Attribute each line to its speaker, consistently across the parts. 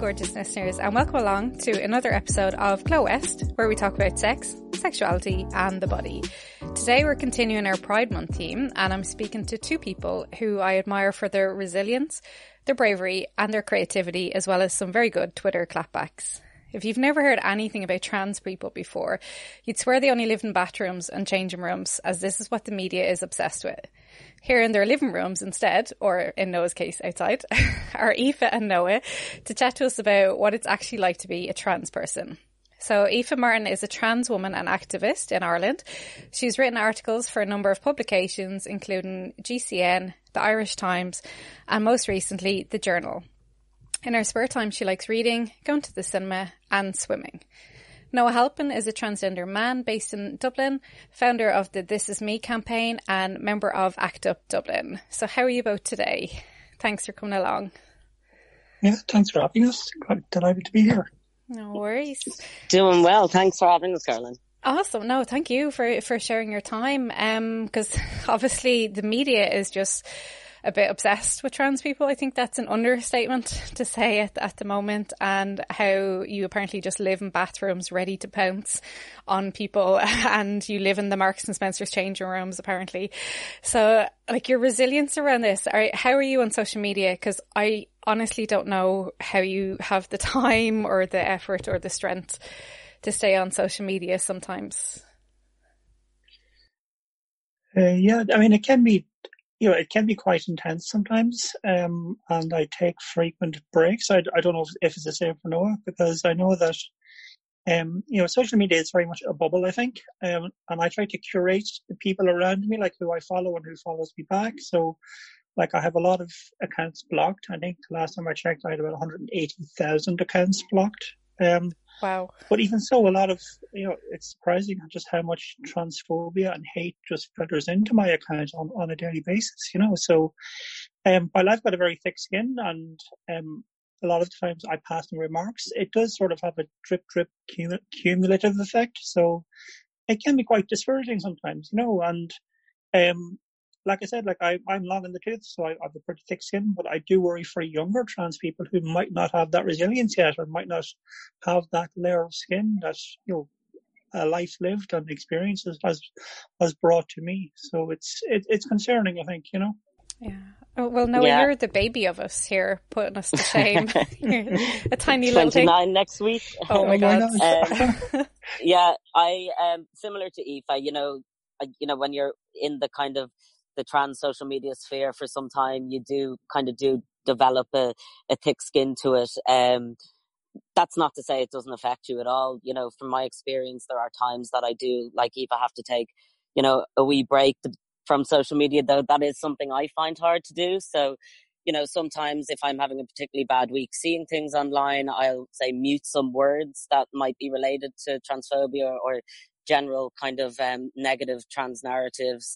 Speaker 1: gorgeous listeners, and welcome along to another episode of Glow West, where we talk about sex, sexuality and the body. Today we're continuing our Pride Month theme, and I'm speaking to two people who I admire for their resilience, their bravery and their creativity, as well as some very good Twitter clapbacks. If you've never heard anything about trans people before, you'd swear they only live in bathrooms and changing rooms, as this is what the media is obsessed with. Here in their living rooms instead, or in Noah's case outside, are Aoife and Noah to chat to us about what it's actually like to be a trans person. So Aoife Martin is a trans woman and activist in Ireland. She's written articles for a number of publications, including GCN, the Irish Times, and most recently, The Journal. In her spare time, she likes reading, going to the cinema and swimming. Noah Halpin is a transgender man based in Dublin, founder of the This Is Me campaign and member of ACT UP Dublin. So how are you both today? Thanks for coming along.
Speaker 2: Yeah, thanks for having us. Quite delighted to be here.
Speaker 1: No worries.
Speaker 3: Doing well. Thanks for having us, Caroline.
Speaker 1: Awesome. No, thank you for sharing your time. Because obviously the media is just a bit obsessed with trans people. I think that's an understatement to say at the moment, and how you apparently just live in bathrooms ready to pounce on people and you live in the Marks and Spencer's changing rooms apparently. So like your resilience around this, how are you on social media? Because I honestly don't know how you have the time or the effort or the strength to stay on social media sometimes.
Speaker 2: Yeah, I mean, it can be quite intense sometimes, and I take frequent breaks. I don't know if it's the same for Noah, because I know that, social media is very much a bubble, I think, and I try to curate the people around me, like who I follow and who follows me back. So, like, I have a lot of accounts blocked. I think the last time I checked, I had about 180,000 accounts blocked.
Speaker 1: Wow. But
Speaker 2: even so, a lot of, it's surprising just how much transphobia and hate just filters into my account on a daily basis, So, while I've got a very thick skin and a lot of times I pass on remarks, it does sort of have a drip cumulative effect. So it can be quite discouraging sometimes, and like I said, I'm long in the tooth, so I have a pretty thick skin, but I do worry for younger trans people who might not have that resilience yet, or might not have that layer of skin that, a life lived and experiences has brought to me. So it's concerning, I think,
Speaker 1: Yeah. Oh, well, Noah, you're the baby of us here, putting us to shame. You're a tiny little thing.
Speaker 3: 29 next week.
Speaker 1: Oh my God.
Speaker 3: Yeah, I similar to Aoife, when you're in the kind of the trans social media sphere for some time, you do develop a thick skin to it. That's not to say it doesn't affect you at all. From my experience, there are times that I do, like Aoife, have to take, a wee break from social media, though that is something I find hard to do. So, sometimes if I'm having a particularly bad week, seeing things online, I'll say mute some words that might be related to transphobia or general kind of negative trans narratives.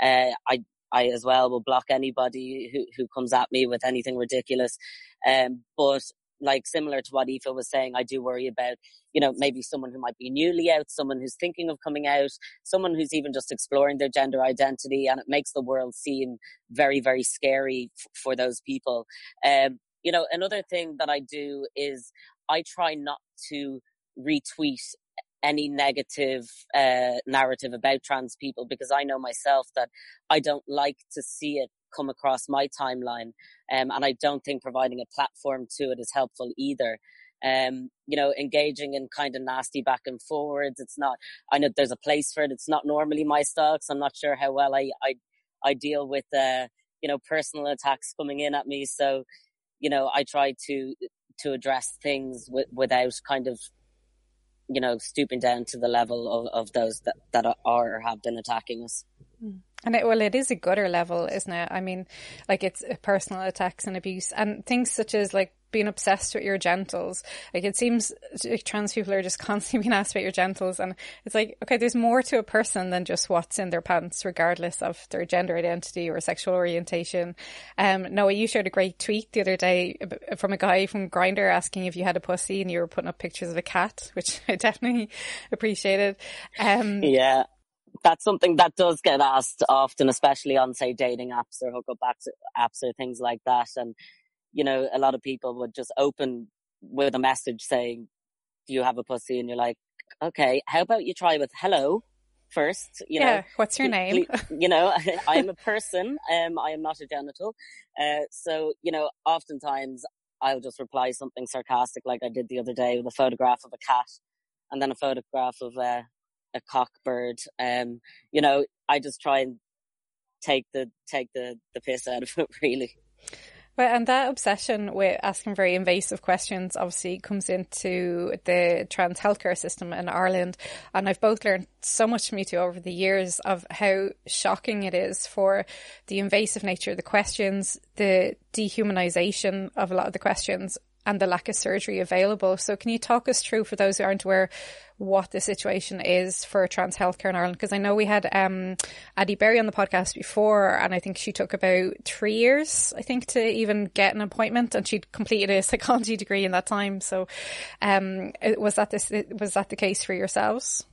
Speaker 3: I as well will block anybody who comes at me with anything ridiculous. But like similar to what Aoife was saying, I do worry about, maybe someone who might be newly out, someone who's thinking of coming out, someone who's even just exploring their gender identity, and it makes the world seem very, very scary for those people. Another thing that I do is I try not to retweet any negative narrative about trans people, because I know myself that I don't like to see it come across my timeline, and I don't think providing a platform to it is helpful either. Engaging in kind of nasty back and forwards, it's not, I know there's a place for it, it's not normally my style, so I'm not sure how well I deal with personal attacks coming in at me. So I try to address things without kind of stooping down to the level of those that are or have been attacking us.
Speaker 1: And it is a gutter level, isn't it? I mean, like, it's personal attacks and abuse and things such as like being obsessed with your genitals. Like, it seems like trans people are just constantly being asked about your genitals, and it's like, okay, there's more to a person than just what's in their pants, regardless of their gender identity or sexual orientation. Noah, you shared a great tweet the other day from a guy from Grindr asking if you had a pussy, and you were putting up pictures of a cat, which I definitely appreciated.
Speaker 3: Yeah. That's something that does get asked often, especially on, say, dating apps or hookup apps or things like that. And, a lot of people would just open with a message saying, do you have a pussy? And you're like, okay, how about you try with hello first,
Speaker 1: what's your name?
Speaker 3: I am a person, I am not a genital. So, oftentimes I'll just reply something sarcastic like I did the other day with a photograph of a cat and then a photograph of a cockbird. I just try and take the piss out of it, really.
Speaker 1: Well, and that obsession with asking very invasive questions obviously comes into the trans healthcare system in Ireland. And I've both learned so much from you two over the years of how shocking it is for the invasive nature of the questions, the dehumanization of a lot of the questions, and the lack of surgery available. So can you talk us through, for those who aren't aware, what the situation is for trans healthcare in Ireland? Because I know we had Addie Berry on the podcast before, and I think she took about 3 years, I think, to even get an appointment, and she'd completed a psychology degree in that time. So was that the case for yourselves?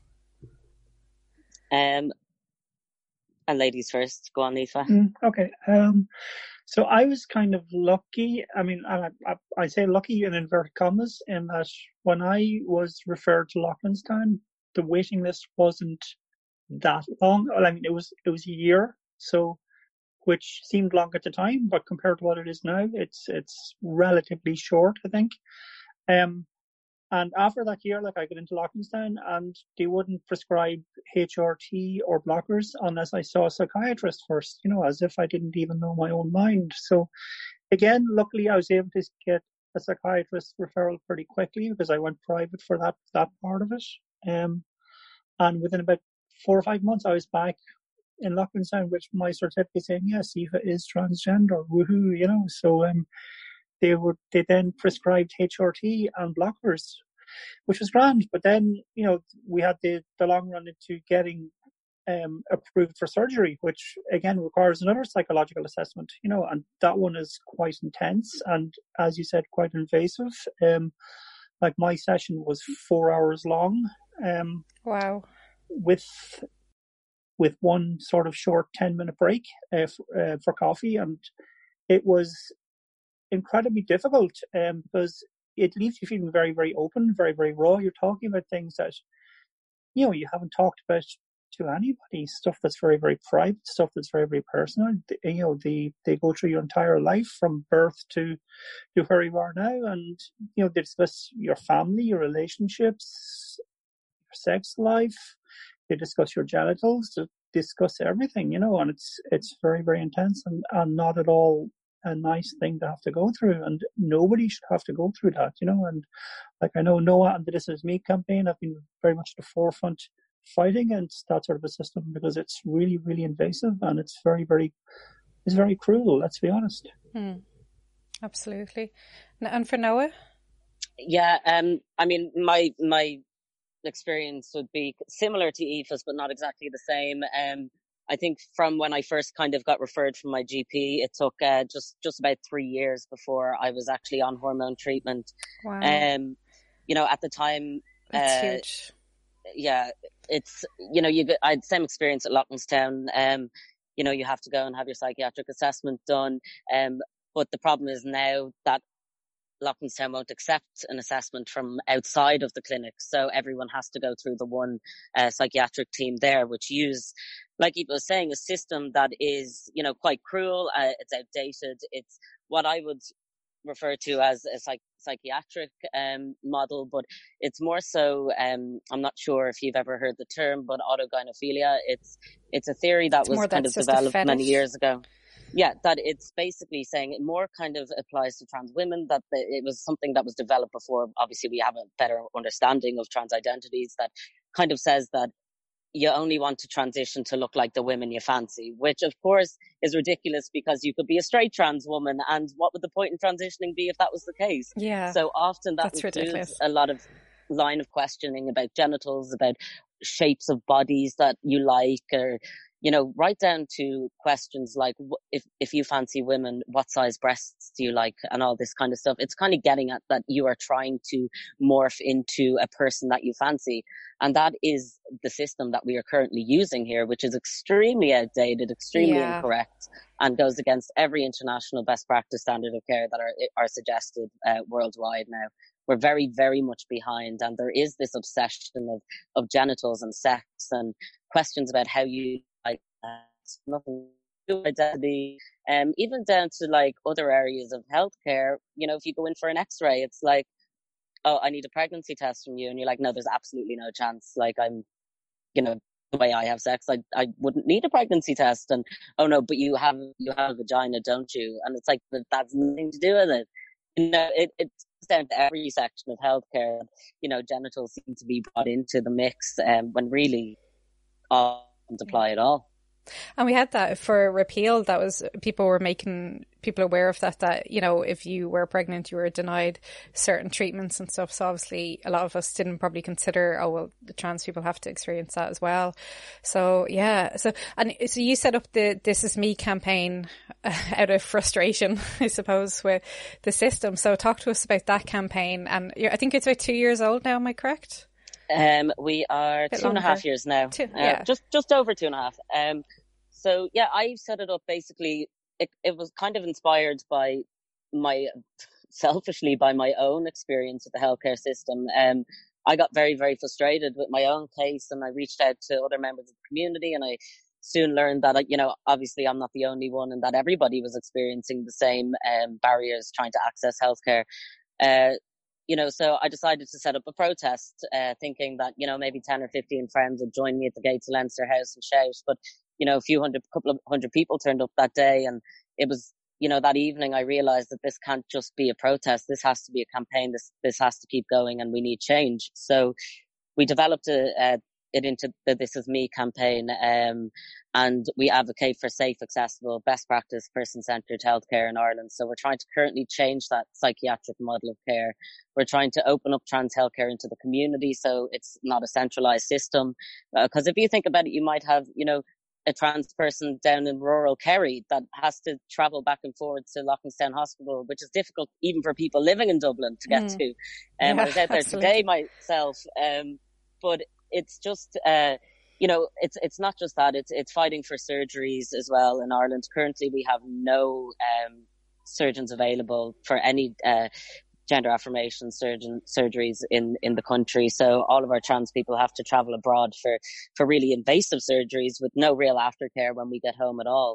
Speaker 3: And ladies first. Go on, Aoife.
Speaker 2: Okay. So I was kind of lucky. I mean, I say lucky in inverted commas, in that when I was referred to Loughlinstown, the waiting list wasn't that long. Well, I mean, it was a year, so, which seemed long at the time, but compared to what it is now, it's relatively short, I think. And after that year, I got into Loughlinstown, and they wouldn't prescribe HRT or blockers unless I saw a psychiatrist first, as if I didn't even know my own mind. So again, luckily I was able to get a psychiatrist referral pretty quickly, because I went private for that part of it. And within about 4 or 5 months, I was back in Loughlinstown with my certificate saying, yes, Aoife is transgender, woohoo, So they then prescribed HRT and blockers, which was grand. But then, we had the long run into getting approved for surgery, which again requires another psychological assessment, and that one is quite intense and, as you said, quite invasive. My session was 4 hours long.
Speaker 1: Wow.
Speaker 2: With one sort of short 10-minute break for coffee, and it was incredibly difficult because it leaves you feeling very, very open, very, very raw. You're talking about things that you haven't talked about to anybody, stuff that's very, very private, stuff that's very, very personal. They go through your entire life from birth to where you are now, and they discuss your family, your relationships, your sex life. They discuss your genitals, they discuss everything, and it's very, very intense and not at all a nice thing to have to go through, and nobody should have to go through that, and I know Noah and the This Is Me campaign have been very much at the forefront fighting against that sort of a system, because it's really, really invasive, and it's very, very cruel, let's be honest.
Speaker 1: Absolutely. And for Noah?
Speaker 3: Yeah, I mean, my experience would be similar to Aoife's, but not exactly the same. I think from when I first kind of got referred from my GP, it took just about 3 years before I was actually on hormone treatment.
Speaker 1: Wow.
Speaker 3: At the time,
Speaker 1: that's huge.
Speaker 3: Yeah, it's I had the same experience at Loughlinstown. You have to go and have your psychiatric assessment done. But the problem is now that Loughlinstown won't accept an assessment from outside of the clinic, so everyone has to go through the one psychiatric team there, which use, like Aoife was saying, a system that is, quite cruel. It's outdated. It's what I would refer to as a psychiatric model, but it's more so. I'm not sure if you've ever heard the term, but autogynephilia. It's a theory that was kind of developed many years ago. Yeah, that it's basically saying it more kind of applies to trans women, that it was something that was developed before. Obviously, we have a better understanding of trans identities, that kind of says that you only want to transition to look like the women you fancy, which of course is ridiculous, because you could be a straight trans woman, and what would the point in transitioning be if that was the case?
Speaker 1: Yeah.
Speaker 3: So often that includes ridiculous. A lot of line of questioning about genitals, about shapes of bodies that you like, or right down to questions like, if you fancy women, what size breasts do you like, and all this kind of stuff. It's kind of getting at that you are trying to morph into a person that you fancy. And that is the system that we are currently using here, which is extremely outdated, extremely incorrect, and goes against every international best practice standard of care that are suggested worldwide now. we're very, very much behind. And there is this obsession of genitals and sex and questions about how you like nothing to do with identity, even down to like other areas of healthcare. You know, if you go in for an X-ray, it's like, oh, I need a pregnancy test from you, and you're like, no, there's absolutely no chance. Like, I'm, you know, the way I have sex, I wouldn't need a pregnancy test. And oh no, but you have a vagina, don't you? And it's like, that's nothing to do with it. You know, it's down to every section of healthcare. You know, genitals seem to be brought into the mix, when really all doesn't apply at all.
Speaker 1: And we had that for repeal. That was, people were making people aware of that, you know, if you were pregnant, you were denied certain treatments and stuff. So obviously a lot of us didn't probably consider, oh, well, the trans people have to experience that as well. So yeah. So you set up the This Is Me campaign out of frustration, I suppose, with the system. So talk to us about that campaign. And I think it's about 2 years old now. Am I correct?
Speaker 3: We are 2.5 years now.
Speaker 1: Yeah.
Speaker 3: Just over 2.5. So yeah, I set it up basically. It was kind of inspired by selfishly by my own experience with the healthcare system. I got very, very frustrated with my own case, and I reached out to other members of the community, and I soon learned that, you know, obviously I'm not the only one, and that everybody was experiencing the same barriers trying to access healthcare. You know, so I decided to set up a protest, thinking that, you know, maybe 10 or 15 friends would join me at the gates of Leinster House and shout. But, you know, couple of hundred people turned up that day. And it was, you know, that evening I realized that this can't just be a protest. This has to be a campaign. This has to keep going, and we need change. So we developed it into the This Is Me campaign, and we advocate for safe, accessible, best practice, person-centred healthcare in Ireland. So we're trying to currently change that psychiatric model of care. We're trying to open up trans healthcare into the community, so it's not a centralised system. Because if you think about it, you might have, you know, a trans person down in rural Kerry that has to travel back and forward to Loughnstown Hospital, which is difficult even for people living in Dublin to get to. I was out there today myself, but it's just, you know, it's not just that. It's fighting for surgeries as well in Ireland. Currently, we have no surgeons available for any gender affirmation surgeries in the country. So all of our trans people have to travel abroad for really invasive surgeries with no real aftercare when we get home at all.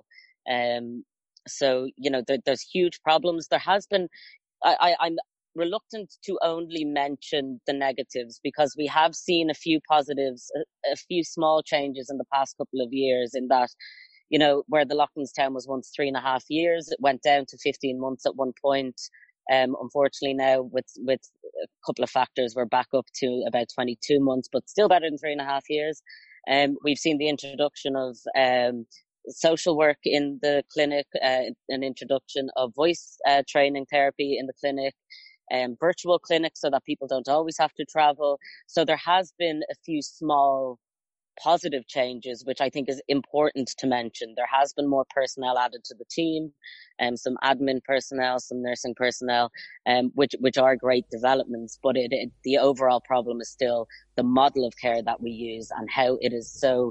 Speaker 3: So, you know, there's huge problems. There has been, I'm reluctant to only mention the negatives, because we have seen a few positives, a few small changes in the past couple of years, in that, you know, where the Loughnstown was once 3.5 years, it went down to 15 months at one point. Unfortunately now with a couple of factors, we're back up to about 22 months, but still better than 3.5 years. We've seen the introduction of social work in the clinic, an introduction of voice training therapy in the clinic, virtual clinics so that people don't always have to travel. So there has been a few small positive changes, which I think is important to mention. There has been more personnel added to the team, some admin personnel, some nursing personnel, which are great developments. But the overall problem is still the model of care that we use, and how it is so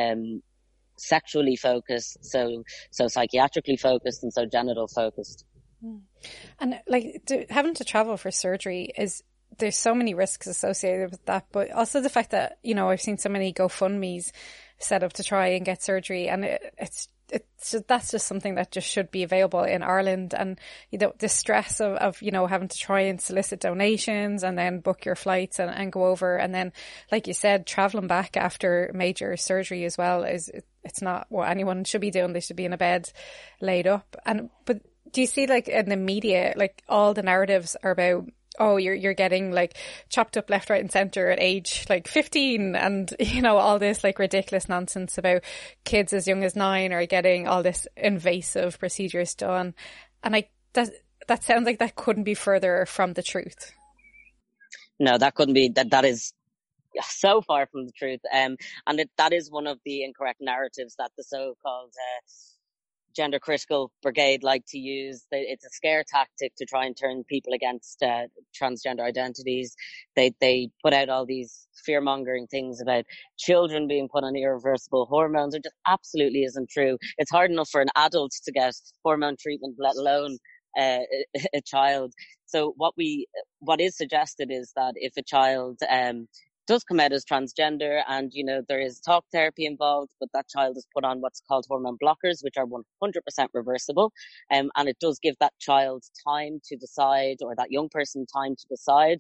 Speaker 3: sexually focused, so psychiatrically focused, and so genital focused.
Speaker 1: And like having to travel for surgery there's so many risks associated with that, but also the fact that, you know, I've seen so many GoFundMes set up to try and get surgery, and that's just something that just should be available in Ireland. And, you know, the stress of, you know, having to try and solicit donations and then book your flights and go over. And then, like you said, traveling back after major surgery as well it's not what anyone should be doing. They should be in a bed laid up. But do you see, like, in the media, like, all the narratives are about, oh, you're getting like chopped up left, right and centre at age like 15, and, you know, all this like ridiculous nonsense about kids as young as 9 are getting all this invasive procedures done. And that sounds like that couldn't be further from the truth.
Speaker 3: No, that couldn't be. That is so far from the truth. And that is one of the incorrect narratives that the so-called gender critical brigade like to use. It's a scare tactic to try and turn people against transgender identities. They put out all these fear-mongering things about children being put on irreversible hormones. It just absolutely isn't true. It's hard enough for an adult to get hormone treatment, let alone a child. So what is suggested is that if a child does come out as transgender and, there is talk therapy involved, but that child is put on what's called hormone blockers, which are 100% reversible. And it does give that child time to decide, or that young person time to decide,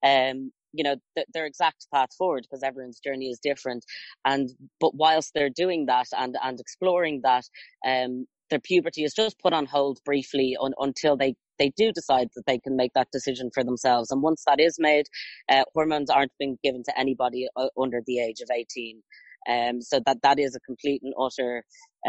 Speaker 3: their exact path forward, because everyone's journey is different. But whilst they're doing that and exploring that, their puberty is just put on hold briefly until they do decide that they can make that decision for themselves. And once that is made, hormones aren't being given to anybody under the age of 18. So that is a complete and utter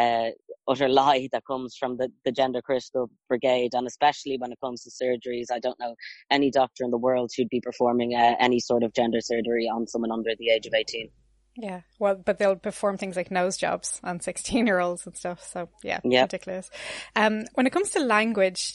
Speaker 3: lie that comes from the Gender Crystal Brigade. And especially when it comes to surgeries, I don't know any doctor in the world who'd be performing any sort of gender surgery on someone under the age of 18.
Speaker 1: Yeah, well, but they'll perform things like nose jobs on 16-year-olds and stuff. So yeah, ridiculous. When it comes to language,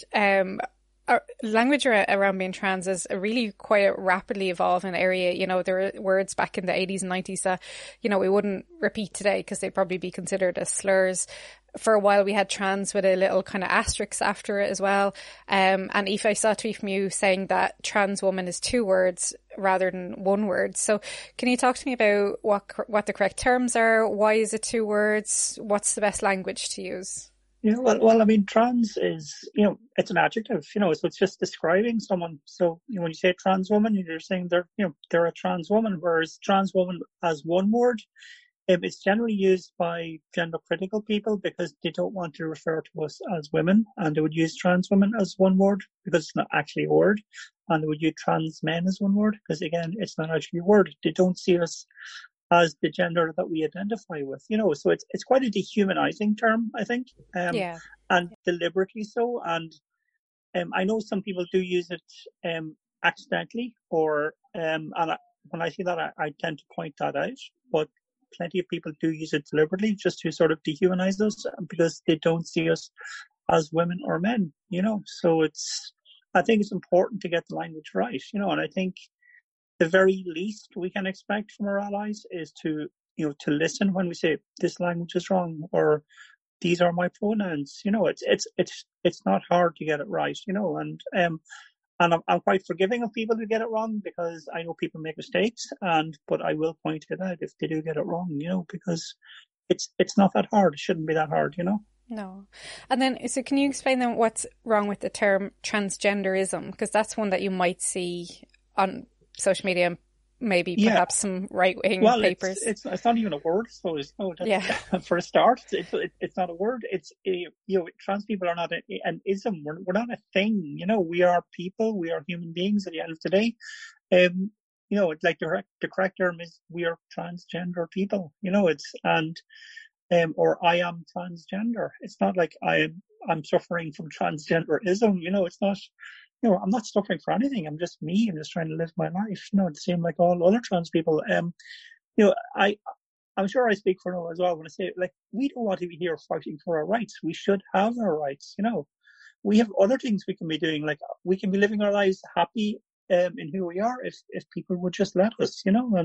Speaker 1: language around being trans is a really quite a rapidly evolving area. There are words back in the 80s and 90s that, we wouldn't repeat today because they'd probably be considered as slurs. For a while we had trans with a little kind of asterisk after it as well. And Aoife, I saw a tweet from you saying that trans woman is 2 words rather than 1 word. So can you talk to me about what the correct terms are? Why is it 2 words? What's the best language to use?
Speaker 2: Yeah, well, I mean, trans is, it's an adjective, so it's just describing someone. So when you say trans woman, you're saying they're a trans woman, whereas trans woman as 1 word, it's generally used by gender critical people because they don't want to refer to us as women, and they would use trans women as 1 word because it's not actually a word, and they would use trans men as 1 word because, again, it's not actually a word. They don't see us as the gender that we identify with, so it's quite a dehumanizing term, I think, and deliberately so. And I know some people do use it accidentally, or when I see that, I tend to point that out. But plenty of people do use it deliberately just to sort of dehumanize us because they don't see us as women or men, So I think it's important to get the language right, and I think the very least we can expect from our allies is to listen when we say this language is wrong or these are my pronouns. It's not hard to get it right, and I'm quite forgiving of people who get it wrong because I know people make mistakes, but I will point it out if they do get it wrong, because it's not that hard. It shouldn't be that hard,
Speaker 1: No. And then, so can you explain then what's wrong with the term transgenderism? Because that's one that you might see on social media and maybe perhaps some right-wing papers.
Speaker 2: It's not even a word, so for a start, it's not a word. It's trans people are not an ism. We're not a thing. We are people. We are human beings at the end of the day. It's like the correct term is we are transgender people. Or I am transgender. It's not like I'm suffering from transgenderism. It's not. I'm not suffering for anything. I'm just me. I'm just trying to live my life. The same like all other trans people. I'm sure I speak for Noah as well when I say, we don't want to be here fighting for our rights. We should have our rights. We have other things we can be doing. Like we can be living our lives happy in who we are if people would just let us.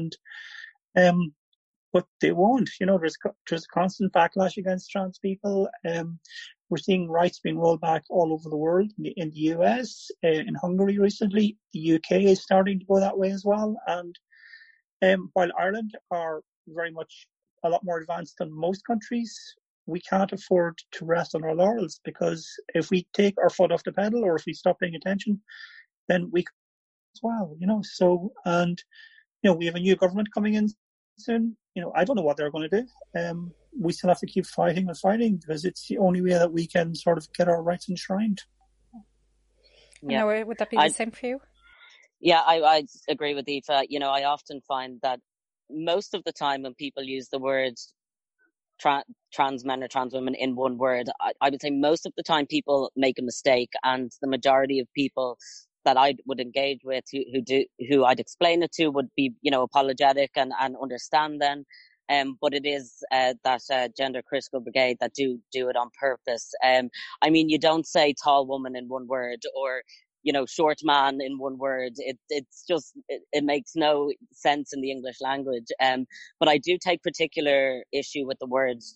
Speaker 2: But they won't. There's a constant backlash against trans people. We're seeing rights being rolled back all over the world. In the US, in Hungary recently, the UK is starting to go that way as well. And while Ireland are very much a lot more advanced than most countries, we can't afford to rest on our laurels because if we take our foot off the pedal or if we stop paying attention, then we as well. So, and we have a new government coming in soon. I don't know what they're going to do. We still have to keep fighting and fighting because it's the only way that we can sort of get our rights enshrined.
Speaker 1: Yeah. No, would that be the same for you?
Speaker 3: Yeah, I agree with Aoife. I often find that most of the time when people use the words trans men or trans women in 1 word, I would say most of the time people make a mistake, and the majority of people that I would engage with who I'd explain it to would be, apologetic and understand then. But it is that Gender Critical Brigade that do it on purpose. I mean, you don't say tall woman in 1 word or, short man in 1 word. It's just, it makes no sense in the English language. But I do take particular issue with the words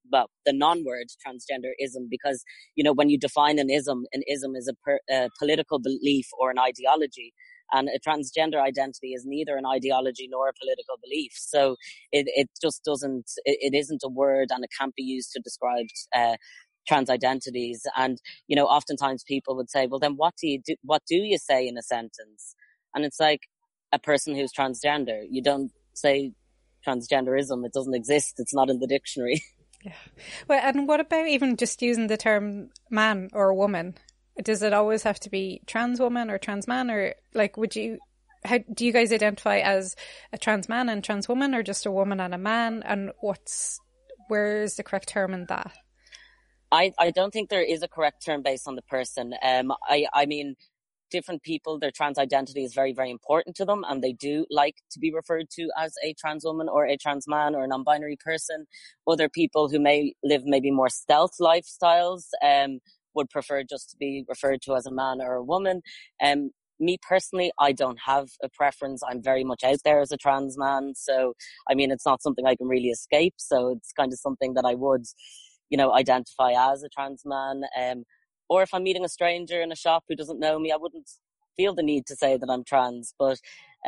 Speaker 3: the non-word transgenderism, because, you know, when you define an ism is a political belief or an ideology. And a transgender identity is neither an ideology nor a political belief. So it just doesn't, it isn't a word, and it can't be used to describe trans identities. And, you know, oftentimes people would say, well, then what do you say in a sentence? And it's like, a person who's transgender. You don't say transgenderism. It doesn't exist. It's not in the dictionary.
Speaker 1: Yeah. Well, and what about even just using the term man or woman? Does it always have to be trans woman or trans man, or like, how do you guys identify as a trans man and trans woman, or just a woman and a man? And where's the correct term in that?
Speaker 3: I don't think there is a correct term based on the person. I mean, different people, their trans identity is very, very important to them, and they do like to be referred to as a trans woman or a trans man or a non-binary person. Other people who may live maybe more stealth lifestyles would prefer just to be referred to as a man or a woman. Me personally, I don't have a preference. I'm very much out there as a trans man. So, I mean, it's not something I can really escape. So it's kind of something that I would, you know, identify as a trans man. Or if I'm meeting a stranger in a shop who doesn't know me, I wouldn't feel the need to say that I'm trans. But,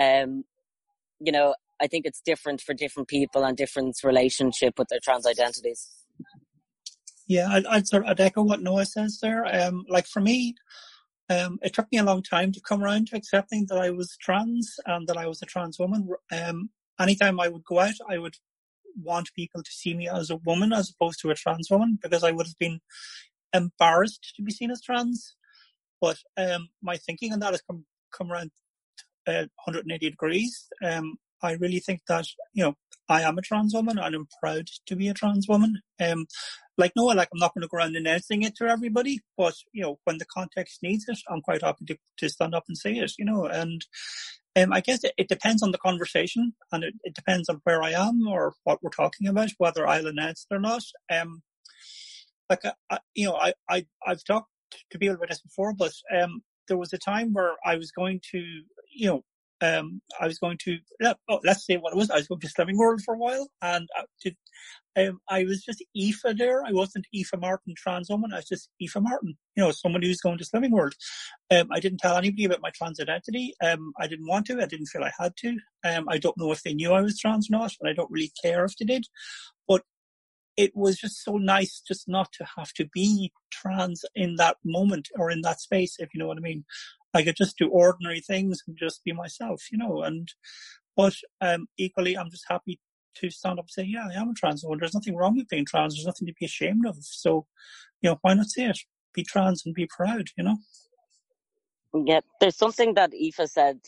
Speaker 3: you know, I think it's different for different people and different relationship with their trans identities.
Speaker 2: Yeah, I'd echo what Noah says there. Like for me, it took me a long time to come around to accepting that I was trans and that I was a trans woman. Anytime I would go out, I would want people to see me as a woman as opposed to a trans woman, because I would have been embarrassed to be seen as trans. But my thinking on that has come around 180 degrees. I really think that, you know, I am a trans woman and I'm proud to be a trans woman. Like Noah, like I'm not going to go around announcing it to everybody, but, you know, when the context needs it, I'm quite happy to stand up and say it, you know. And I guess it depends on the conversation, and it depends on where I am or what we're talking about, whether I'll announce it or not. Like, you know, I've talked to people about this before, but there was a time where I was going to, you know, let's say what it was. I was going to Slimming World for a while, and I was just Aoife there. I wasn't Aoife Martin, trans woman. I was just Aoife Martin, you know, somebody who's going to Slimming World. I didn't tell anybody about my trans identity. I didn't want to. I didn't feel I had to. I don't know if they knew I was trans or not, and I don't really care if they did. But it was just so nice just not to have to be trans in that moment or in that space, if you know what I mean. I could just do ordinary things and just be myself, you know. But equally, I'm just happy to stand up and say, yeah, I am a trans woman. There's nothing wrong with being trans. There's nothing to be ashamed of. So, you know, why not say it? Be trans and be proud, you know.
Speaker 3: Yeah, there's something that Aoife said.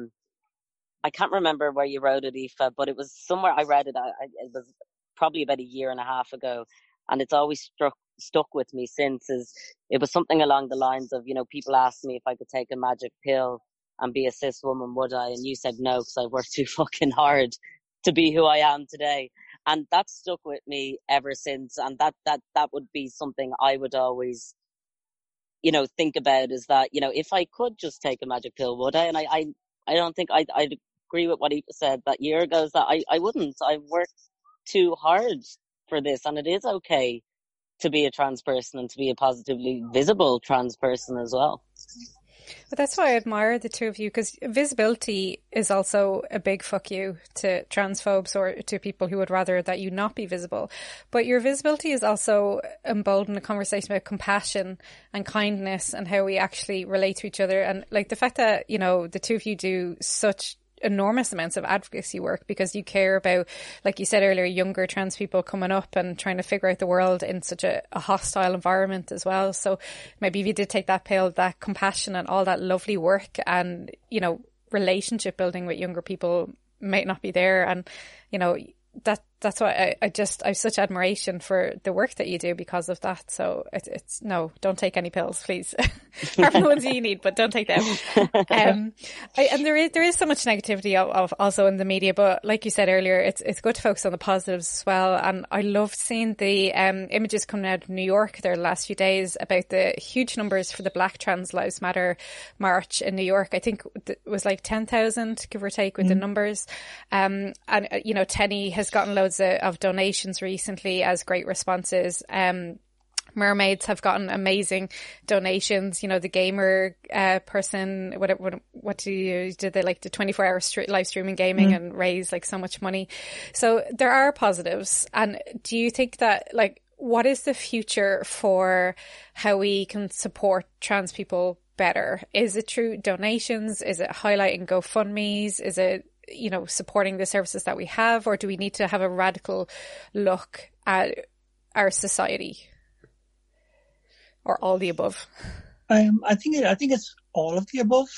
Speaker 3: I can't remember where you wrote it, Aoife, but it was somewhere I read it. It was probably about a year and a half ago, and it's always stuck with me since. It was something along the lines of, you know, people asked me if I could take a magic pill and be a cis woman, would I? And you said no, because I worked too fucking hard to be who I am today. And that's stuck with me ever since. And that would be something I would always, you know, think about, is that, you know, if I could just take a magic pill, would I? And I don't think I'd agree with what he said that year ago, is that I wouldn't. I've worked too hard for this, and it is okay to be a trans person and to be a positively visible trans person as well.
Speaker 1: But that's why I admire the two of you, because visibility is also a big fuck you to transphobes or to people who would rather that you not be visible. But your visibility is also emboldened a conversation about compassion and kindness and how we actually relate to each other. And like the fact that, you know, the two of you do such enormous amounts of advocacy work because you care about, like you said earlier, younger trans people coming up and trying to figure out the world in such a hostile environment as well. So maybe if you did take that pill, that compassion and all that lovely work and, you know, relationship building with younger people might not be there. And, you know, that's why I have such admiration for the work that you do because of that. So it's no, don't take any pills, please. Apart from the ones you need, but don't take them. And there is so much negativity of also in the media, but like you said earlier, it's good to focus on the positives as well. And I loved seeing the images coming out of New York there the last few days about the huge numbers for the Black Trans Lives Matter march in New York. I think it was like 10,000, give or take, with the numbers. And you know, Tenny has gotten loads loads of donations recently as great responses. Mermaids have gotten amazing donations. You know, the gamer person, what do you did they like the 24-hour live streaming gaming and raise like so much money. So there are positives. And do you think that, like, what is the future for how we can support trans people better? Is it through donations? Is it highlighting GoFundMes? Is it, you know, supporting the services that we have? Or do we need to have a radical look at our society? Or all the above?
Speaker 2: I think it's all of the above.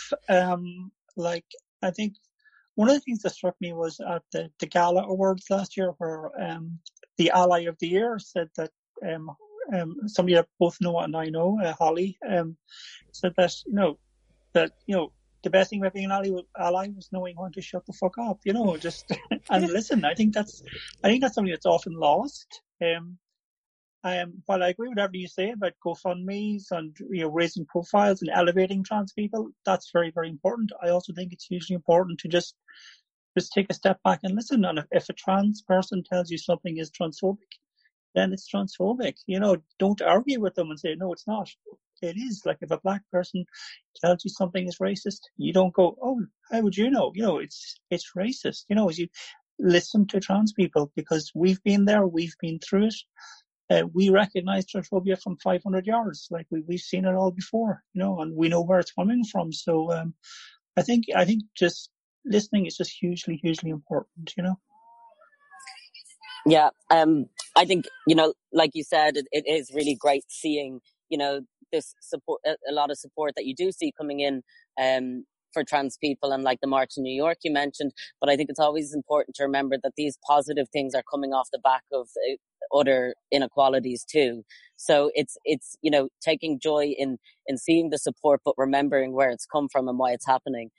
Speaker 2: I think one of the things that struck me was at the Gala Awards last year, where the Ally of the Year said that somebody that both Noah and I know, Holly, said that the best thing about being an ally was knowing when to shut the fuck up, just and listen. I think that's something that's often lost. While I agree with everything you say about GoFundMes and raising profiles and elevating trans people, that's very, very important. I also think it's hugely important to just take a step back and listen. And if a trans person tells you something is transphobic, then it's transphobic. Don't argue with them and say no, it's not. It is. Like, if a black person tells you something is racist, you don't go, oh, how would you know? It's racist. As you listen to trans people, because we've been there, we've been through it. We recognize transphobia from 500 yards. Like, we've seen it all before, and we know where it's coming from. So I think just listening is just hugely, hugely important,
Speaker 3: Yeah, I think, like you said, it is really great seeing, this support, a lot of support that you do see coming in for trans people, and like the March in New York you mentioned. But I think it's always important to remember that these positive things are coming off the back of other inequalities too. So it's taking joy in seeing the support, but remembering where it's come from and why it's happening.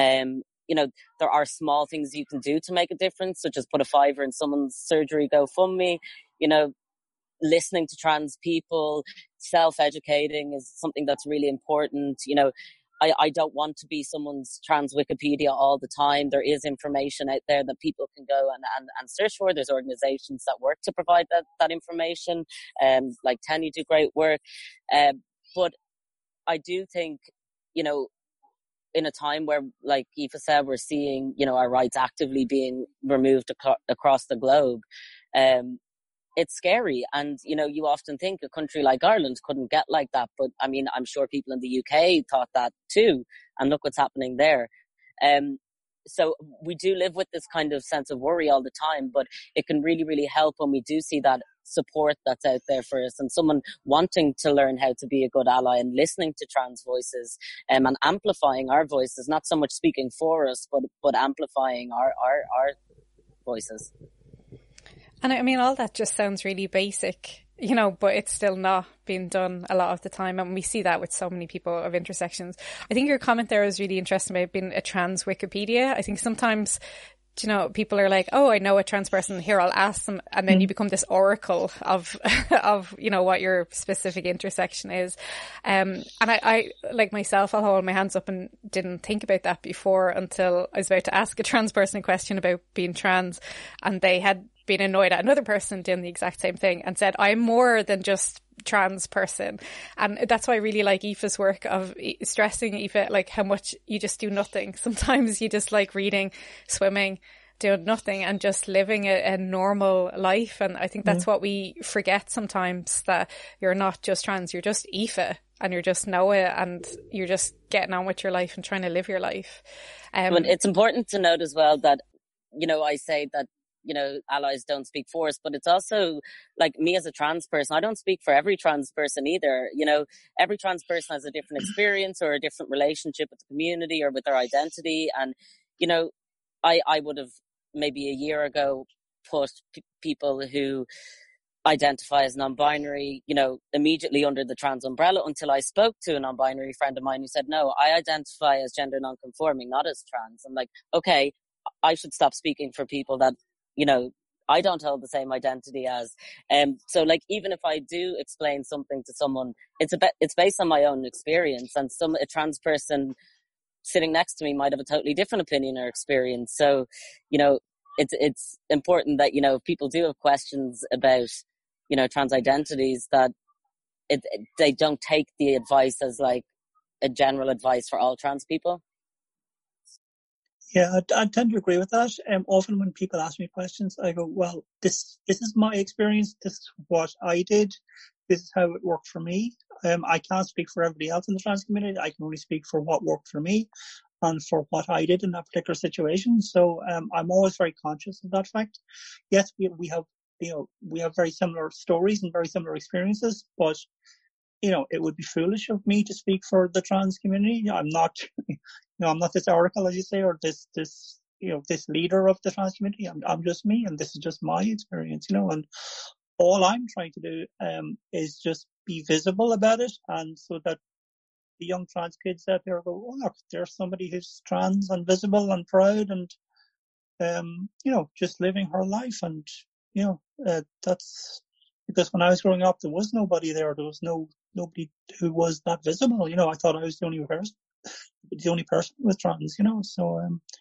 Speaker 3: There are small things you can do to make a difference, such as put a $5 in someone's surgery GoFundMe. Listening to trans people, self-educating is something that's really important. I don't want to be someone's trans Wikipedia all the time. There is information out there that people can go and search for. There's organizations that work to provide that information. Like Tenny do great work. But I do think, in a time where, like Aoife said, we're seeing, our rights actively being removed across the globe, it's scary. And, you often think a country like Ireland couldn't get like that. But I mean, I'm sure people in the UK thought that too. And look what's happening there. So we do live with this kind of sense of worry all the time, but it can really, really help when we do see that support that's out there for us, and someone wanting to learn how to be a good ally and listening to trans voices, and amplifying our voices, not so much speaking for us, but amplifying our voices.
Speaker 1: And I mean, all that just sounds really basic, but it's still not being done a lot of the time. And we see that with so many people of intersections. I think your comment there was really interesting about being a trans Wikipedia. I think sometimes, people are like, oh, I know a trans person, here, I'll ask them. And then you become this oracle of what your specific intersection is. And I, like myself, I'll hold my hands up and didn't think about that before until I was about to ask a trans person a question about being trans, and they had been annoyed at another person doing the exact same thing and said, I'm more than just trans person. And that's why I really like Aoife's work of stressing, Aoife, like how much you just do nothing. Sometimes you just like reading, swimming, doing nothing and just living a normal life. And I think that's what we forget sometimes, that you're not just trans, you're just Aoife and you're just Noah and you're just getting on with your life and trying to live your life.
Speaker 3: It's important to note as well that, I say that, allies don't speak for us, but it's also like me as a trans person, I don't speak for every trans person either. Every trans person has a different experience or a different relationship with the community or with their identity. And, I would have maybe a year ago put people who identify as non-binary, immediately under the trans umbrella, until I spoke to a non-binary friend of mine who said, no, I identify as gender non-conforming, not as trans. I'm like, okay, I should stop speaking for people that, I don't hold the same identity as. So like, even if I do explain something to someone, it's based on my own experience, and a trans person sitting next to me might have a totally different opinion or experience. So, it's important that, if people do have questions about, trans identities, that they don't take the advice as like a general advice for all trans people.
Speaker 2: Yeah, I tend to agree with that. Often when people ask me questions, I go, well, this is my experience. This is what I did. This is how it worked for me. I can't speak for everybody else in the trans community. I can only speak for what worked for me and for what I did in that particular situation. So I'm always very conscious of that fact. Yes, we have very similar stories and very similar experiences, but it would be foolish of me to speak for the trans community. I'm not, I'm not this oracle, as you say, or this leader of the trans community. I'm just me, and this is just my experience, and all I'm trying to do is just be visible about it, and so that the young trans kids out there go, oh look, there's somebody who's trans and visible and proud, and just living her life, and that's because when I was growing up, there was nobody there. There was nobody who was that visible. I thought I was the only person with trans. So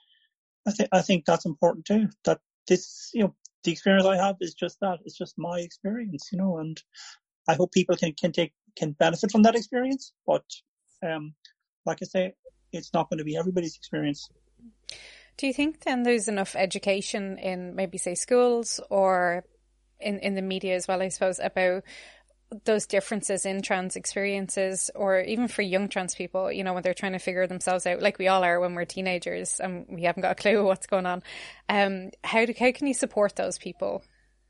Speaker 2: I think that's important too. That this, the experience I have is just that. It's just my experience, and I hope people can benefit from that experience. But like I say, it's not going to be everybody's experience.
Speaker 1: Do you think then there's enough education in maybe say schools or in the media as well, I suppose, about those differences in trans experiences, or even for young trans people, when they're trying to figure themselves out, like we all are when we're teenagers and we haven't got a clue what's going on. How can you support those people?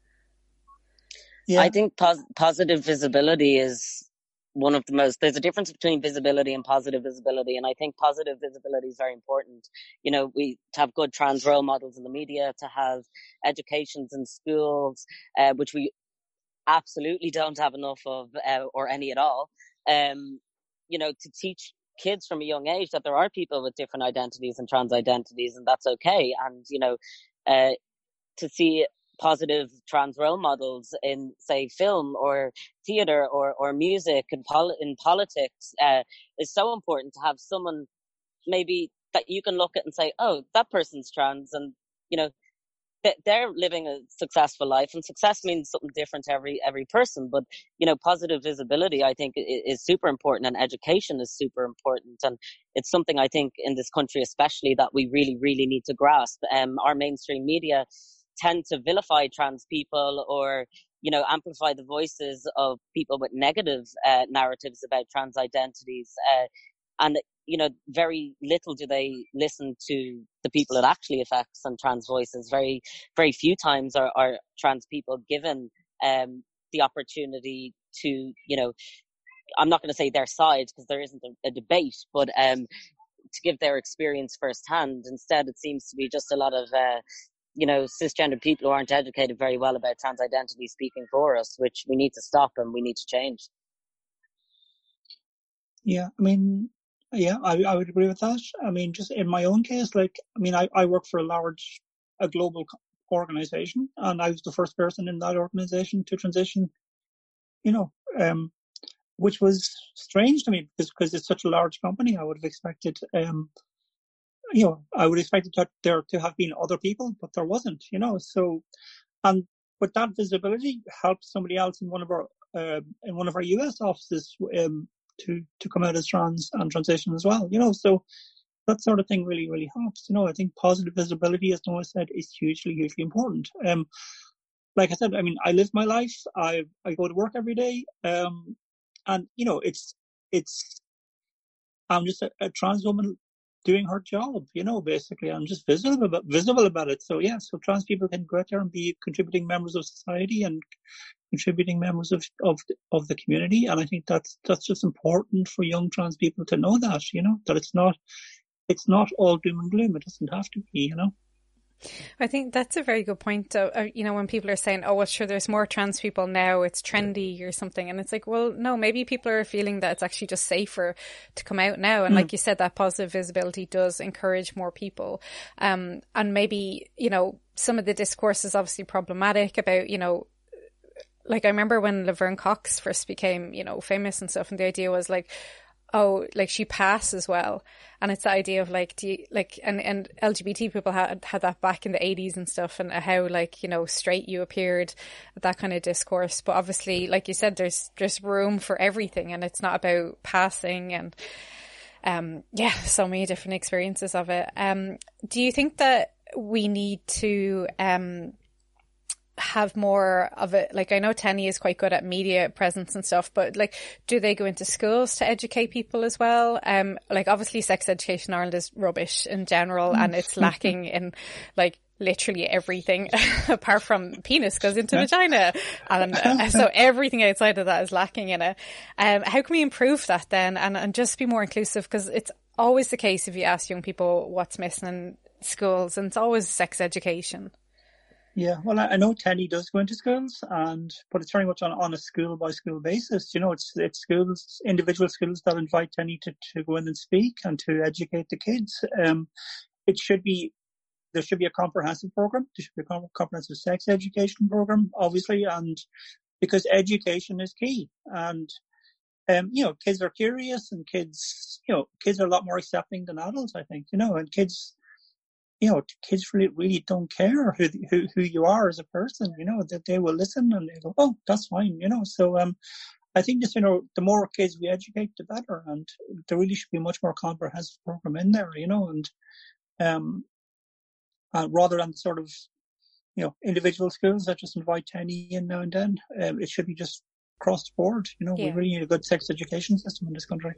Speaker 3: Yeah. I think positive visibility is one of the most, there's a difference between visibility and positive visibility. And I think positive visibility is very important. We to have good trans role models in the media, to have educations in schools, which we absolutely don't have enough of, or any at all. To teach kids from a young age that there are people with different identities and trans identities, and that's okay. And, to see positive trans role models in, say, film or theatre or music and in politics is so important, to have someone maybe that you can look at and say, oh, that person's trans, and, they're living a successful life, and success means something different to every person. But, positive visibility, I think, is super important, and education is super important. And it's something I think in this country, especially, that we really, really need to grasp. Our mainstream media tend to vilify trans people, or, amplify the voices of people with negative narratives about trans identities. And very little do they listen to the people it actually affects and trans voices. Very, very few times are trans people given the opportunity to, I'm not going to say their side because there isn't a debate, but to give their experience firsthand. Instead, it seems to be just a lot of, cisgendered people who aren't educated very well about trans identity speaking for us, which we need to stop and we need to change.
Speaker 2: Yeah, I would agree with that. Just in my own case, I work for a global organization, and I was the first person in that organization to transition, which was strange to me because it's such a large company. I would have expected, there to have been other people, but there wasn't, so, but that visibility helped somebody else in one of our US offices, to come out as trans and transition as well, so that sort of thing really, really helps. I think positive visibility, as Noah said, is hugely, hugely important. Like I said, I live my life. I go to work every day. And I'm just a trans woman doing her job, basically. I'm just visible about it. So trans people can go out there and be contributing members of society and contributing members of the community. And I think that's just important for young trans people to know that, that it's not all doom and gloom. It doesn't have to be,
Speaker 1: I think that's a very good point. When people are saying, oh, well, sure, there's more trans people now, it's trendy or something. And it's like, well, no, maybe people are feeling that it's actually just safer to come out now. And like you said, that positive visibility does encourage more people. And maybe, some of the discourse is obviously problematic about, like I remember when Laverne Cox first became, famous and stuff. And the idea was like, oh, like she passed as well. And it's the idea of like, do you, like, and LGBT people had that back in the 80s and stuff, and how, like, you know, straight you appeared, that kind of discourse. But obviously, like you said, there's room for everything, and it's not about passing, and so many different experiences of it. Do you think that we need to have more of it? Like, I know Tenny is quite good at media presence and stuff, but like, do they go into schools to educate people as well? Like, obviously sex education in Ireland is rubbish in general, and it's lacking in like literally everything apart from penis goes into vagina, and so everything outside of that is lacking in it. How can we improve that then, and just be more inclusive? Because it's always the case, if you ask young people what's missing in schools, and it's always sex education.
Speaker 2: Yeah, well, I know Tenny does go into schools, but it's very much on a school by school basis. You know, it's schools, individual schools that invite Tenny to go in and speak and to educate the kids. There should be a comprehensive program. There should be a comprehensive sex education program, obviously, and because education is key. And you know, kids are curious, and kids are a lot more accepting than adults, I think. You know, and kids really don't care who you are as a person, you know, that they will listen and they go, oh, that's fine, you know. So I think just, you know, the more kids we educate, the better, and there really should be a much more comprehensive program in there, you know, and rather than sort of, you know, individual schools that just invite Tenny in now and then, it should be just across the board, you know. We really need a good sex education system in this country.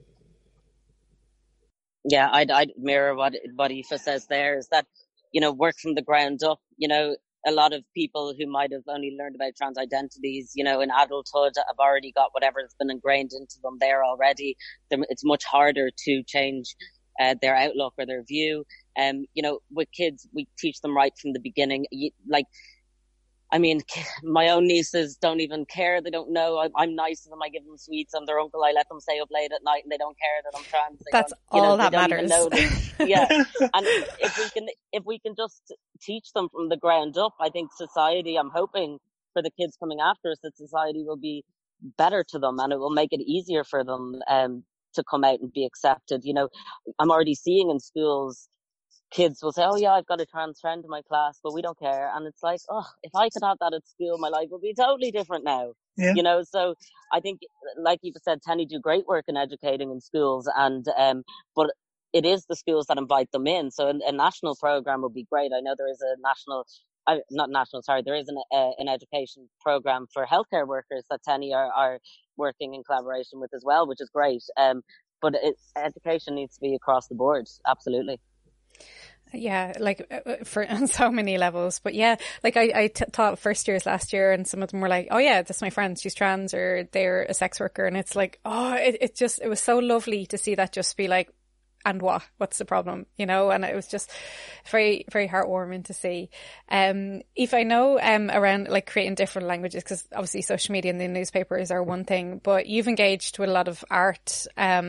Speaker 3: Yeah, I'd mirror what Aoife says there, is that, you know, work from the ground up. You know, a lot of people who might have only learned about trans identities, you know, in adulthood have already got whatever's been ingrained into them there already. It's much harder to change their outlook or their view. You know, with kids, we teach them right from the beginning. I mean, my own nieces don't even care. They don't know. I'm nice to them. I give them sweets. I'm their uncle. I let them stay up late at night, and they don't care that I'm trans.
Speaker 1: That's all that matters.
Speaker 3: Yeah. And if we can just teach them from the ground up, I think society, I'm hoping for the kids coming after us, that society will be better to them, and it will make it easier for them to come out and be accepted. You know, I'm already seeing in schools, kids will say, oh yeah, I've got a trans friend in my class, but we don't care. And it's like, oh, if I could have that at school, my life would be totally different now. Yeah. You know, so I think, like you said, Tenny do great work in educating in schools, and but it is the schools that invite them in. So a national program would be great. I know there is there is an education program for healthcare workers that Tenny are working in collaboration with as well, which is great. But education needs to be across the board. Absolutely.
Speaker 1: Yeah, like on so many levels. But yeah, like I taught first years last year, and some of them were like, oh yeah, that's my friend, she's trans, or they're a sex worker. And it's like, oh, it was so lovely to see that just be like, and what's the problem, you know? And it was just very, very heartwarming to see. If I know around like creating different languages, because obviously social media and the newspapers are one thing, but you've engaged with a lot of art.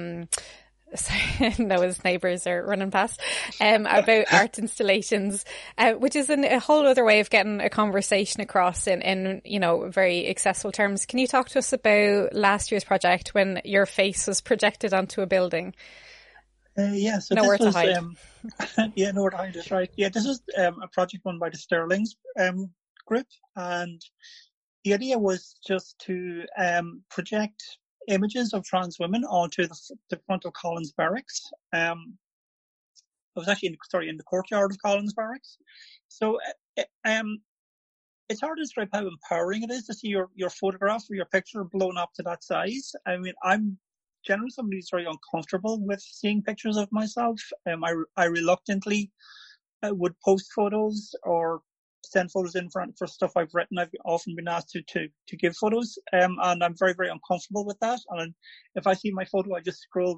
Speaker 1: Noah's neighbours are running past, about art installations, which is a whole other way of getting a conversation across in, you know, very accessible terms. Can you talk to us about last year's project when your face was projected onto a building?
Speaker 2: Yeah, so
Speaker 1: nowhere to hide.
Speaker 2: Nowhere to hide is right. Yeah, this is a project run by the Sterlings group, and the idea was just to project images of trans women onto the front of Collins Barracks. I was actually in the courtyard of Collins Barracks. So it's hard to describe how empowering it is to see your photograph or your picture blown up to that size. I mean, I'm generally somebody who's very uncomfortable with seeing pictures of myself. I reluctantly would post photos or send photos in for stuff I've written. I've often been asked to give photos, and I'm very, very uncomfortable with that. And if I see my photo, I just scroll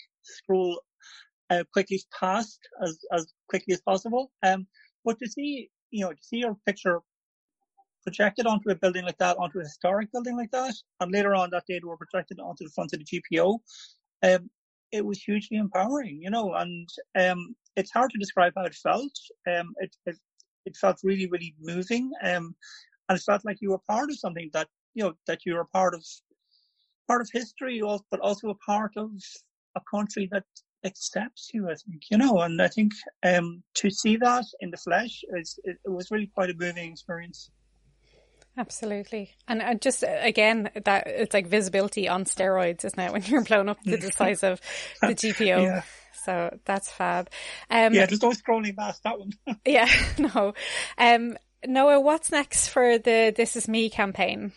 Speaker 2: quickly past as quickly as possible. But to see your picture projected onto a building like that, onto a historic building like that, and later on that day they were projected onto the front of the GPO, it was hugely empowering, you know. And it's hard to describe how it felt. It felt really, really moving, and it felt like you were part of something that you were part of history, but also a part of a country that accepts you, I think, and I think to see that in the flesh, it was really quite a moving experience.
Speaker 1: Absolutely. And just, again, that it's like visibility on steroids, isn't it, when you're blown up to the size of the GPO.
Speaker 2: Yeah.
Speaker 1: So that's fab.
Speaker 2: There's no scrolling past that one.
Speaker 1: Yeah, no. Noah, what's next for the This Is Me campaign?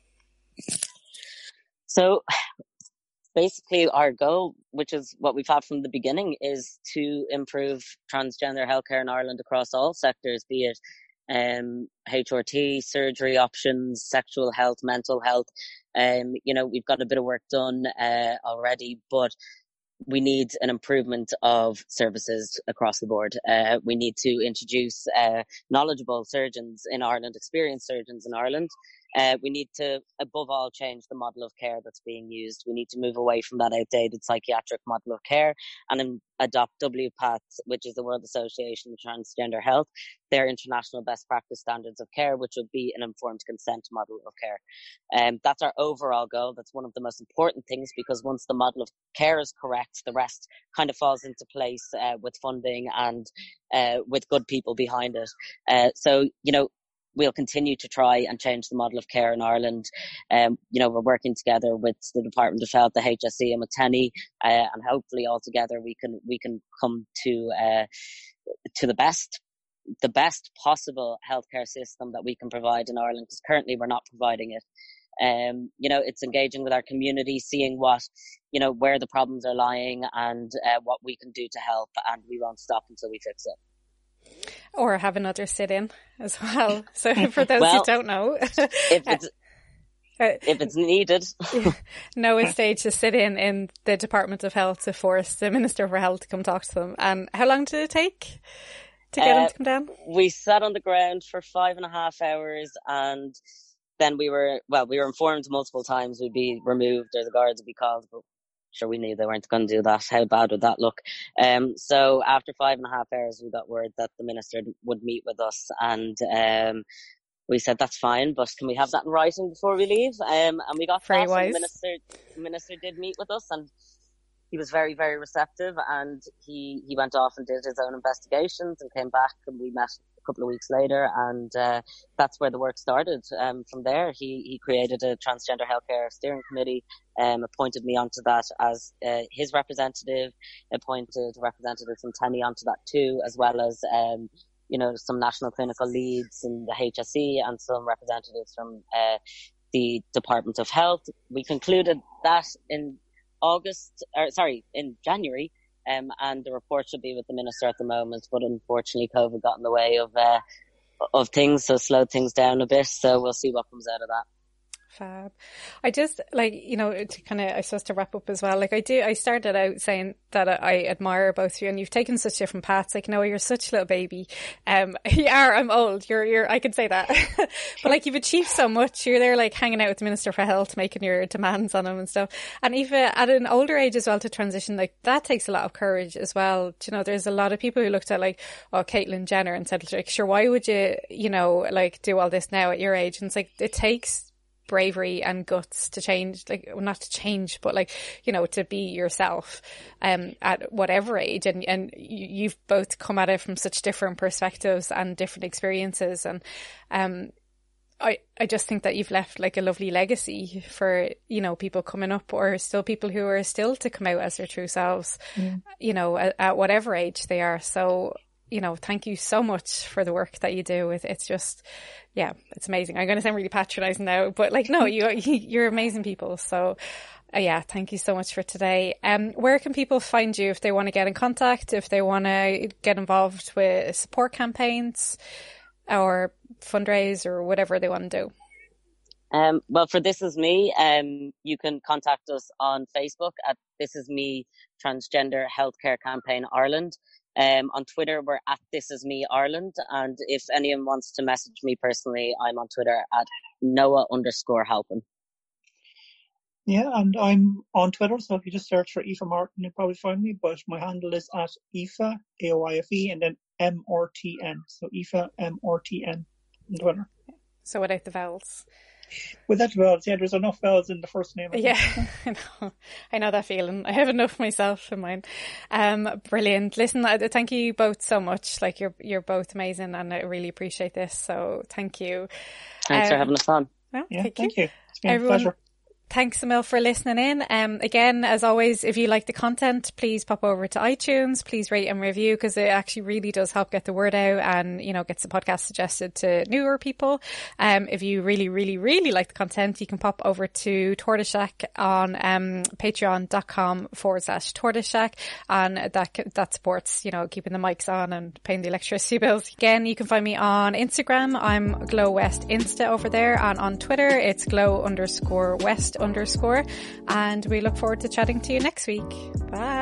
Speaker 3: So basically our goal, which is what we've had from the beginning, is to improve transgender healthcare in Ireland across all sectors, be it HRT, surgery options, sexual health, mental health. We've got a bit of work done already, but we need an improvement of services across the board. We need to introduce knowledgeable surgeons in Ireland, experienced surgeons in Ireland. We need to, above all, change the model of care that's being used. We need to move away from that outdated psychiatric model of care and adopt WPATH, which is the World Association of Transgender Health, their international best practice standards of care, which would be an informed consent model of care. That's our overall goal. That's one of the most important things, because once the model of care is correct, the rest kind of falls into place with funding and with good people behind it. We'll continue to try and change the model of care in Ireland. We're working together with the Department of Health, the HSE, and with TENI, and hopefully all together we can come to the best possible healthcare system that we can provide in Ireland, because currently we're not providing it. It's engaging with our community, seeing where the problems are lying and what we can do to help, and we won't stop until we fix it.
Speaker 1: Or have another sit-in as well. So for those who don't know,
Speaker 3: if it's needed.
Speaker 1: Noah staged a sit-in the Department of Health to force the Minister for Health to come talk to them. And how long did it take to get him to come down?
Speaker 3: We sat on the ground for 5.5 hours, and then we were informed multiple times we'd be removed or the guards would be called, but sure, we knew they weren't going to do that. How bad would that look? So after 5.5 hours, we got word that the minister would meet with us, and we said, that's fine, but can we have that in writing before we leave? And we got
Speaker 1: very
Speaker 3: that.
Speaker 1: wise.
Speaker 3: The minister did meet with us, and he was very, very receptive, and he went off and did his own investigations and came back, and we met a couple of weeks later, and that's where the work started. From there, he created a transgender healthcare steering committee, appointed me onto that as his representative, appointed representatives from TENI onto that too, as well as some national clinical leads in the HSE and some representatives from the Department of Health. We concluded that in January, and the report should be with the minister at the moment, but unfortunately COVID got in the way of things, so slowed things down a bit, so we'll see what comes out of that.
Speaker 1: Fab. I just to kind of, I suppose, to wrap up as well, I started out saying that I admire both of you, and you've taken such different paths. Noah, you're such a little baby. You are, I'm old. You're, I can say that. But you've achieved so much. You're there hanging out with the Minister for Health, making your demands on him and stuff. And even at an older age as well, to transition, that takes a lot of courage as well. There's a lot of people who looked at Caitlyn Jenner and said, sure, why would you, do all this now at your age? And it's it takes bravery and guts to change, not to change, but to be yourself at whatever age, and you've both come at it from such different perspectives and different experiences, and I just think that you've left a lovely legacy for people coming up, or still people who are still to come out as their true selves, at whatever age they are. So thank you so much for the work that you do. It's just, it's amazing. I'm going to sound really patronizing now, but no, you're amazing people. So thank you so much for today. Where can people find you if they want to get in contact, if they want to get involved with support campaigns or fundraise or whatever they want to do?
Speaker 3: Well, for This Is Me, you can contact us on Facebook at This Is Me Transgender Healthcare Campaign Ireland. On Twitter, we're at This Is Me Ireland. And if anyone wants to message me personally, I'm on Twitter at Noah_Halpin.
Speaker 2: Yeah, and I'm on Twitter, so if you just search for Aoife Martin, you'll probably find me. But my handle is at Aoife, AOIFE, and then MRTN. So Aoife MRTN on Twitter.
Speaker 1: So without the vowels.
Speaker 2: With that vowels, yeah, there's enough vowels in the first name.
Speaker 1: Yeah, I know that feeling. I have enough myself in mine. Brilliant. Listen, thank you both so much. Like you're both amazing, and I really appreciate this. So thank you.
Speaker 3: Thanks for having us on.
Speaker 2: Well, thank you. It's been a pleasure.
Speaker 1: Thanks a mil for listening in. Again, as always, if you like the content, please pop over to iTunes. Please rate and review, because it actually really does help get the word out and, gets the podcast suggested to newer people. If you really, really, really like the content, you can pop over to Tortoise Shack on patreon.com/Tortoise Shack. And that supports, keeping the mics on and paying the electricity bills. Again, you can find me on Instagram. I'm Glow West Insta over there. And on Twitter, it's glow_west_. And we look forward to chatting to you next week. Bye.